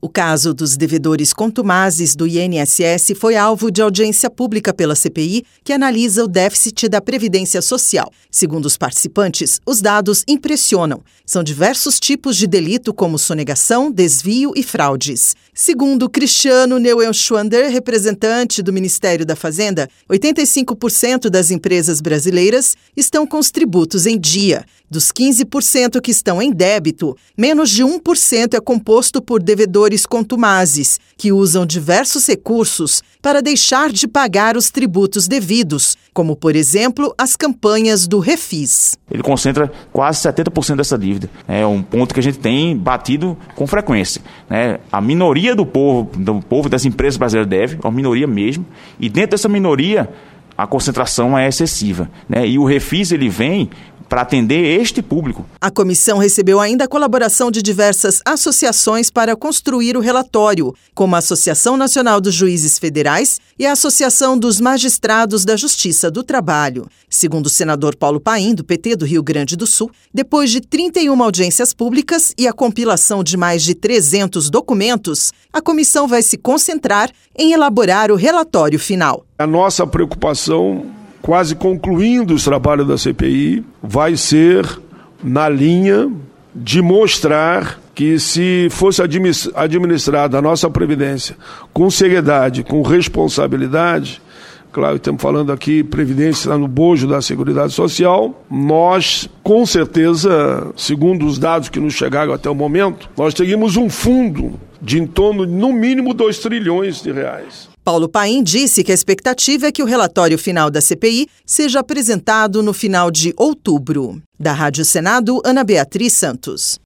O caso dos devedores contumazes do INSS foi alvo de audiência pública pela CPI, que analisa o déficit da Previdência Social. Segundo os participantes, os dados impressionam. São diversos tipos de delito, como sonegação, desvio e fraudes. Segundo Cristiano Neuenschwander, representante do Ministério da Fazenda, 85% das empresas brasileiras estão com os tributos em dia. Dos 15% que estão em débito, menos de 1% é composto por devedores contumazes, que usam diversos recursos para deixar de pagar os tributos devidos, como, por exemplo, as campanhas do Refis. Ele concentra quase 70% dessa dívida. É um ponto que a gente tem batido com frequência. A minoria do povo das empresas brasileiras deve, uma minoria mesmo, e dentro dessa minoria a concentração é excessiva. E o Refis ele vem para atender este público. A comissão recebeu ainda a colaboração de diversas associações para construir o relatório, como a Associação Nacional dos Juízes Federais e a Associação dos Magistrados da Justiça do Trabalho. Segundo o senador Paulo Paim, do PT do Rio Grande do Sul, depois de 31 audiências públicas e a compilação de mais de 300 documentos, a comissão vai se concentrar em elaborar o relatório final. A nossa preocupação, quase concluindo os trabalhos da CPI, vai ser na linha de mostrar que se fosse administrada a nossa Previdência com seriedade, com responsabilidade, claro, estamos falando aqui Previdência no bojo da Seguridade Social, nós, com certeza, segundo os dados que nos chegaram até o momento, nós teríamos um fundo de em torno, no mínimo, 2 trilhões de reais. Paulo Paim disse que a expectativa é que o relatório final da CPI seja apresentado no final de outubro. Da Rádio Senado, Ana Beatriz Santos.